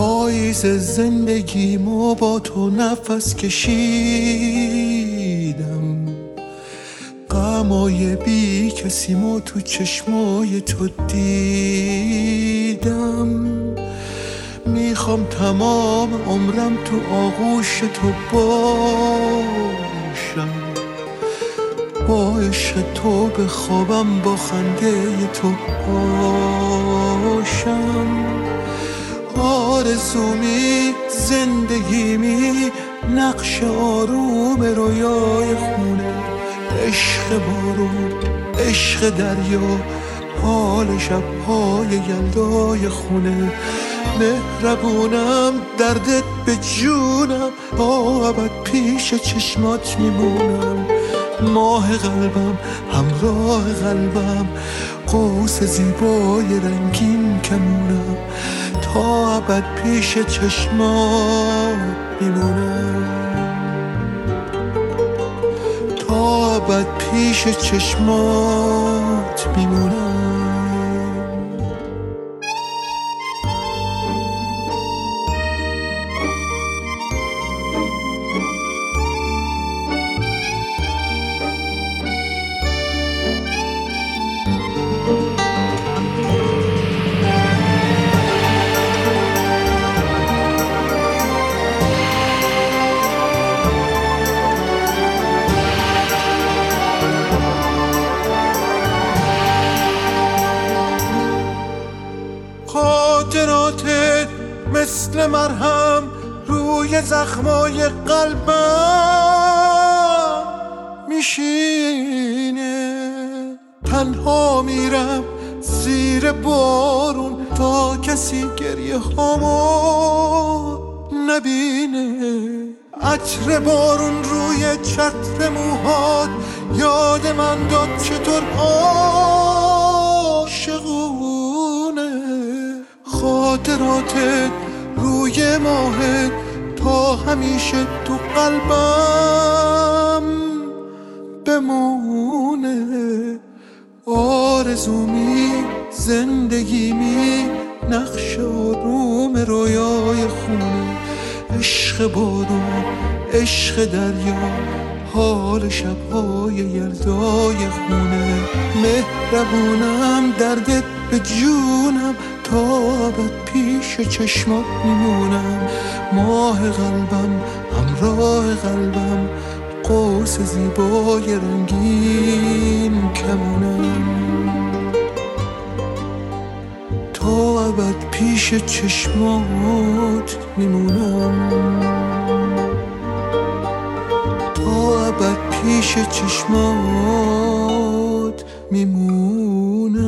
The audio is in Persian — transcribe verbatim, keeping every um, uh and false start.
پاییز زندگیمو با تو نفس کشیدم، غمای بی کسیمو تو چشمای تو دیدم. میخوام تمام عمرم تو آغوش تو باشم، با عشق تو بخوابم، با خنده تو باشم. آرزومی زندگیمی نقش آروم رویای خونه، عشق بارون عشق دریا حال شب‌های یلدای خونه. مهربونم دردت به جونم، تا ابد پیش چشمات میمونم. ماه قلبم همراه قلبم، قوس زیبای رنگین کمونم. تا ابد پیش چشمات میمونم، تا ابد پیش چشمات میمونم. خاطراتت مثل مرهم روی زخمای قلبم میشینه. تنها میرم زیر بارون تا کسی گریه هامو نبینه. عطر بارون روی چتر موهات یاد من داد چطور عاشقونه. خاطراتت روی ماهت تا همیشه تو قلبم بمونه. آرزومی زندگیمی نقش آروم رویای خونه، عشق بارون عشق دریا حال شب‌های یلدای خونه. مهربونم دردت به جونم، تا ابد پیش چشمات میمونم. ماه قلبم همراه قلبم، قوس زیبای رنگین کمونم. تا ابد پیش چشمات میمونم، تا ابد پیش چشمات میمونم.